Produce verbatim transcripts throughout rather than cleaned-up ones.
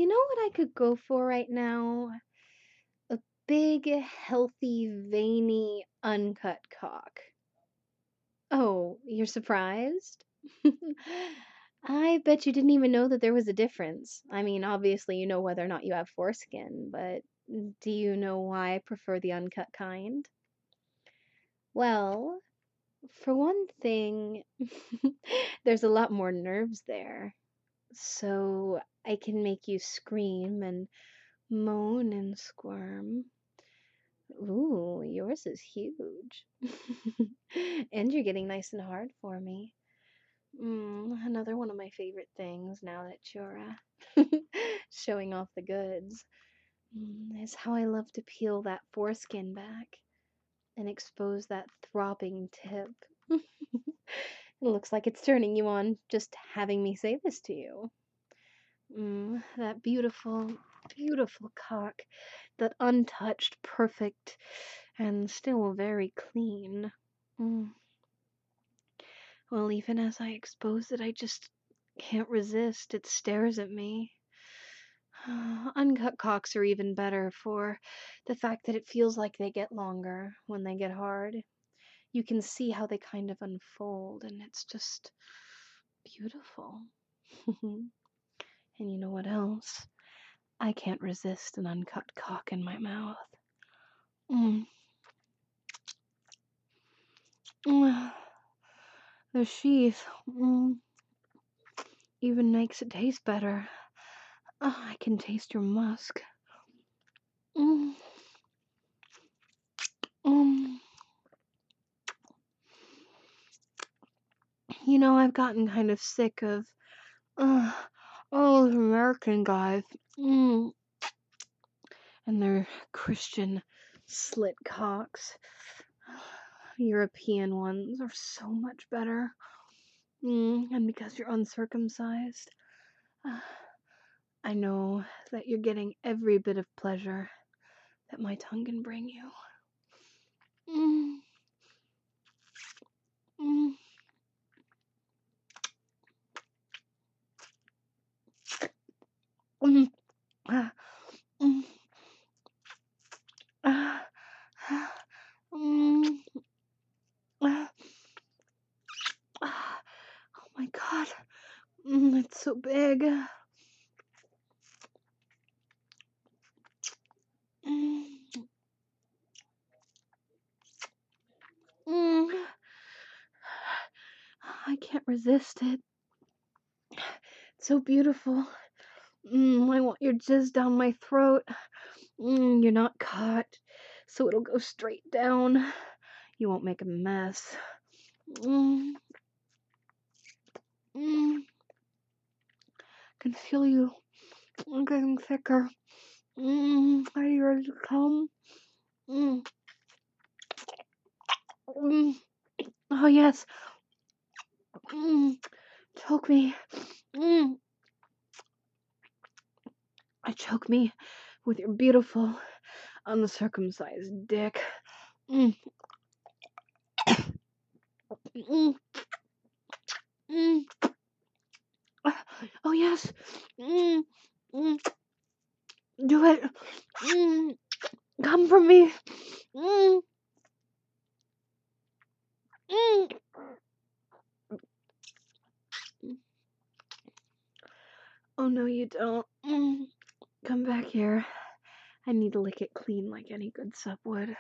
You know what I could go for right now? A big, healthy, veiny, uncut cock. Oh, you're surprised? I bet you didn't even know that there was a difference. I mean, obviously, you know whether or not you have foreskin, but do you know why I prefer the uncut kind? Well, for one thing, there's a lot more nerves there. So I can make you scream and moan and squirm. Ooh, yours is huge. And you're getting nice and hard for me. Mm, another one of my favorite things now that you're uh, showing off the goods mm, is how I love to peel that foreskin back and expose that throbbing tip. It looks like it's turning you on just having me say this to you. Mm, that beautiful, beautiful cock, that untouched, perfect, and still very clean. Mm. Well, even as I expose it, I just can't resist. It stares at me. Uncut cocks are even better for the fact that it feels like they get longer when they get hard. You can see how they kind of unfold, and it's just beautiful. And you know what else? I can't resist an uncut cock in my mouth. Mm. Mm. The sheath mm, even makes it taste better. Oh, I can taste your musk. Mm. Mm. You know, I've gotten kind of sick of uh, all those American guys mm, and their Christian slit cocks. European ones are so much better. Mm, and because you're uncircumcised, uh, I know that you're getting every bit of pleasure that my tongue can bring you. Mm, mm, mm, ah, mm, ah, ah, mm, ah, ah. Oh my god, mm, it's so big. Mm, mm. I can't resist it. It's so beautiful. Mm, I want your jizz down my throat. Mm, you're not caught, so it'll go straight down. You won't make a mess. Mm, mm, can feel you getting thicker. Mm, are you ready to come? Mm, mm. Oh yes. Mm, choke me. Mm. I choke me with your beautiful, uncircumcised dick. Mm, mm, mm. Oh yes. Mm, mm. Do it. Mm, come for me. Mm, mm. Oh no, you don't. Mm. Come back here. I need to lick it clean like any good sub would.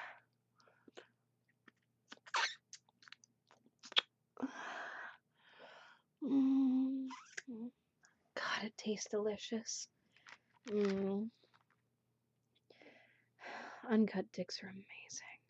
Mm. God, it tastes delicious. Mm. Uncut dicks are amazing.